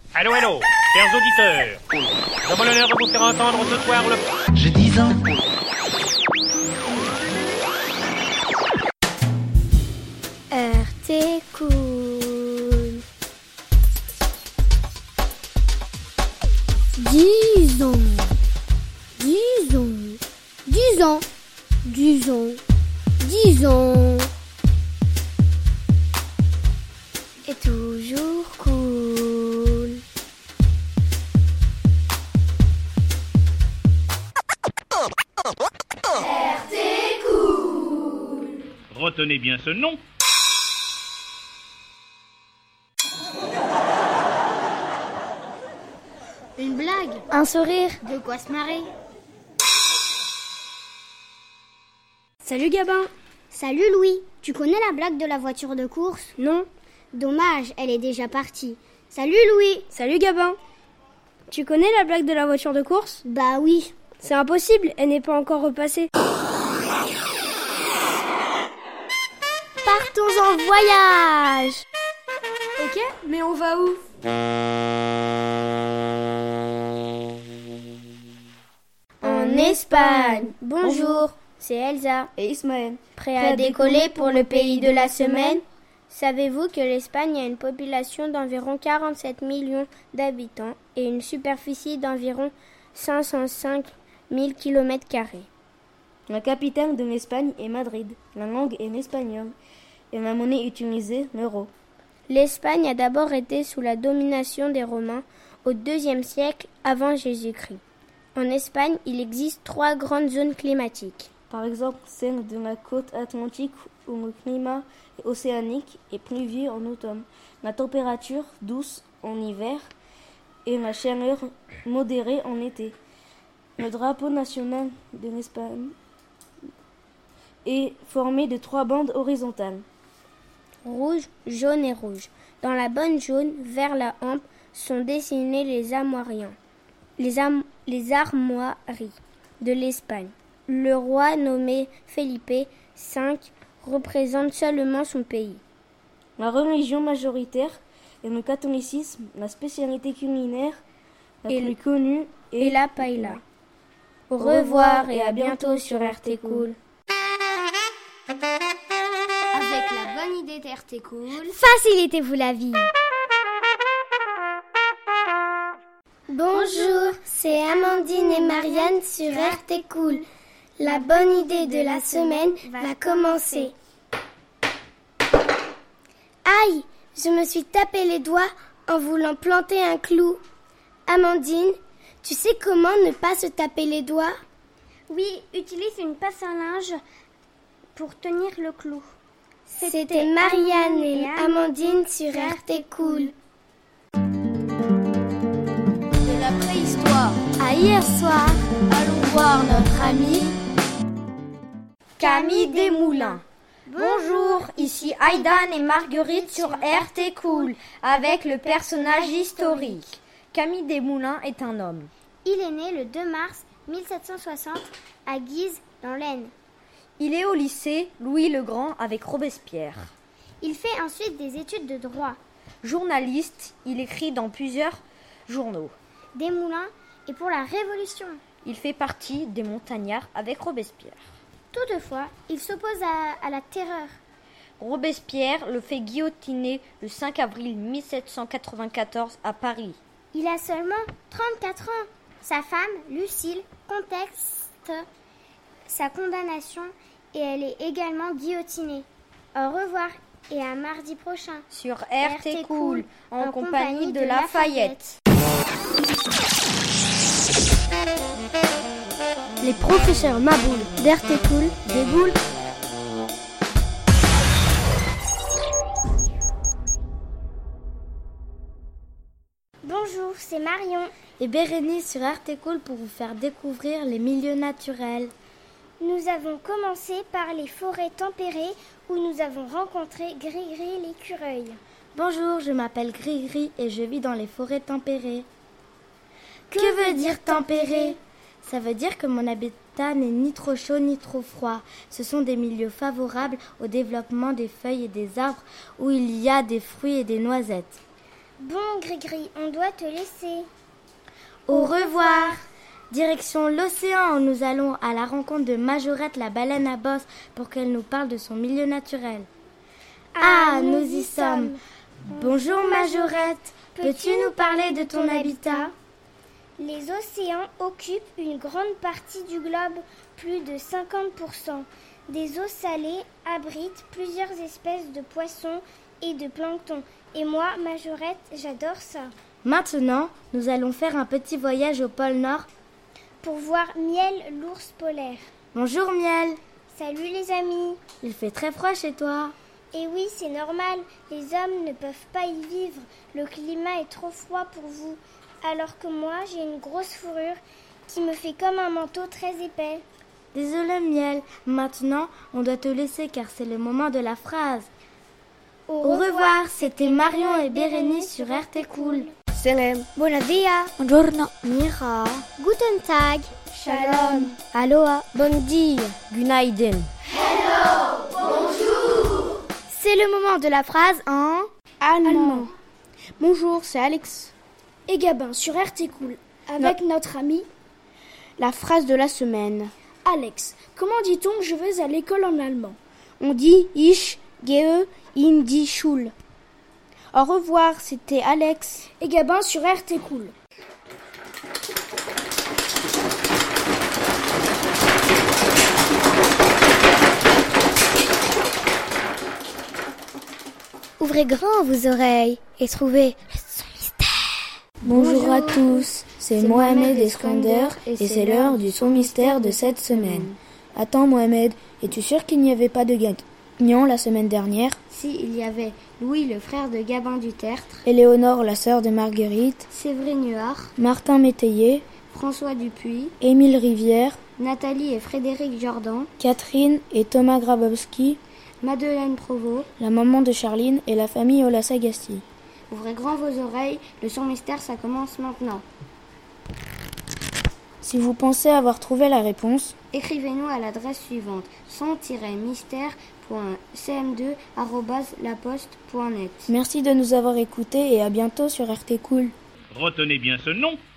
Allô, allô, chers auditeurs. Nous avons l'honneur de vous faire entendre ce soir le... J'ai 10 ans. RT Cool. 10 ans. 10 ans. 10 ans. 10 ans. 10 ans. Et toujours cool. RT Cool. Retenez bien ce nom. Une blague, un sourire, de quoi se marrer. Salut Gabin. Salut Louis, tu connais la blague de la voiture de course? Non. Dommage, elle est déjà partie. Salut Louis. Salut Gabin. Tu connais la blague de la voiture de course? Bah oui. C'est impossible, elle n'est pas encore repassée. Partons en voyage. Ok, mais on va où? En Espagne. Bonjour, c'est Elsa et Ismaël. Prêts à décoller pour le pays de la semaine? Savez-vous que l'Espagne a une population d'environ 47 millions d'habitants et une superficie d'environ 505 000 km²? La capitale de l'Espagne est Madrid. La langue est l'espagnol et la monnaie utilisée, l'euro. L'Espagne a d'abord été sous la domination des Romains au IIe siècle avant Jésus-Christ. En Espagne, il existe 3 grandes zones climatiques. Par exemple, celle de la côte atlantique où le climat est océanique et pluvieux en automne, la température douce en hiver et la chaleur modérée en été. Le drapeau national de l'Espagne est formé de 3 bandes horizontales. Rouge, jaune et rouge. Dans la bande jaune, vers la hampe, sont dessinés les armoiries de l'Espagne. Le roi nommé Felipe V représente seulement son pays. La religion majoritaire est le catholicisme. La spécialité culinaire la plus connue est la paella. Au revoir et à bientôt sur RT Cool. Avec la bonne idée d'RT Cool, Facilitez-vous la vie. Bonjour, c'est Amandine et Marianne sur RT Cool. La bonne idée de la semaine va commencer. Aïe, je me suis tapé les doigts en voulant planter un clou. Amandine, tu sais comment ne pas se taper les doigts? Oui, utilise une passe à linge pour tenir le clou. C'était Marianne et Amandine sur RT Cool. de la préhistoire. À hier soir, Allons voir notre ami Camille Desmoulins. Bonjour, ici Aïdan et Marguerite sur RT Cool avec le personnage historique. Camille Desmoulins est un homme. Il est né le 2 mars 1760 à Guise, dans l'Aisne. Il est au lycée Louis le Grand avec Robespierre. Il fait ensuite des études de droit. Journaliste, il écrit dans plusieurs journaux. Desmoulins est pour la Révolution. Il fait partie des montagnards avec Robespierre. Toutefois, il s'oppose à la terreur. Robespierre le fait guillotiner le 5 avril 1794 à Paris. Il a seulement 34 ans. Sa femme, Lucille, conteste sa condamnation et elle est également guillotinée. Au revoir et à mardi prochain. Sur RT Cool, en compagnie de Lafayette. les professeurs Maboul d'RT Cool déboulent. Bonjour, c'est Marion. Et Bérénice sur RT Cool pour vous faire découvrir les milieux naturels. Nous avons commencé par les forêts tempérées où nous avons rencontré Gris-Gris l'écureuil. Bonjour, je m'appelle Gris-Gris et je vis dans les forêts tempérées. Que veut dire tempéré? Ça veut dire que mon habitat n'est ni trop chaud ni trop froid. Ce sont des milieux favorables au développement des feuilles et des arbres où il y a des fruits et des noisettes. Bon, Grigri, on doit te laisser. Au revoir. Direction l'océan où nous allons à la rencontre de Majorette la baleine à bosse pour qu'elle nous parle de son milieu naturel. Ah, nous y sommes. Bonjour Majorette, peux-tu nous parler de ton habitat ? Les océans occupent une grande partie du globe, plus de 50%. Des eaux salées abritent plusieurs espèces de poissons et de plancton. Et moi, Majorette, j'adore ça. Maintenant, nous allons faire un petit voyage au pôle Nord pour voir Miel, l'ours polaire. Bonjour Miel. Salut les amis. Il fait très froid chez toi. Et oui, c'est normal. Les hommes ne peuvent pas y vivre. Le climat est trop froid pour vous. Alors que moi, j'ai une grosse fourrure qui me fait comme un manteau très épais. Désolée Miel. Maintenant, on doit te laisser car c'est le moment de la phrase. Au revoir, c'était Marion et Bérénice sur RT Cool. Salam. Buenos días. Buongiorno. Mira. Guten Tag. Shalom. Aloha. Bon dia. Günaydın. C'est le moment de la phrase en allemand. Bonjour, c'est Alex et Gabin sur RT Cool avec notre ami. La phrase de la semaine. Alex, comment dit-on je vais à l'école en allemand ? On dit Ich gehe in die Schule. Au revoir, c'était Alex et Gabin sur RT Cool. Ouvrez grand vos oreilles et trouvez le son mystère. Bonjour à tous, c'est Mohamed Eskander et c'est l'heure du son mystère de cette semaine. Attends Mohamed, es-tu sûr qu'il n'y avait pas de gagnant la semaine dernière ? Si, il y avait Louis, le frère de Gabin Dutertre, Éléonore, la sœur de Marguerite, Séverine Huard, Martin Métayer, François Dupuis, Émile Rivière, Nathalie et Frédéric Jordan, Catherine et Thomas Grabowski, Madeleine Provost, la maman de Charline et la famille Ola-Sagasti. Ouvrez grand vos oreilles, le son mystère ça commence maintenant. Si vous pensez avoir trouvé la réponse, écrivez-nous à l'adresse suivante son-mystère.cm2@laposte.net. merci de nous avoir écoutés et à bientôt sur RT Cool. Retenez bien ce nom.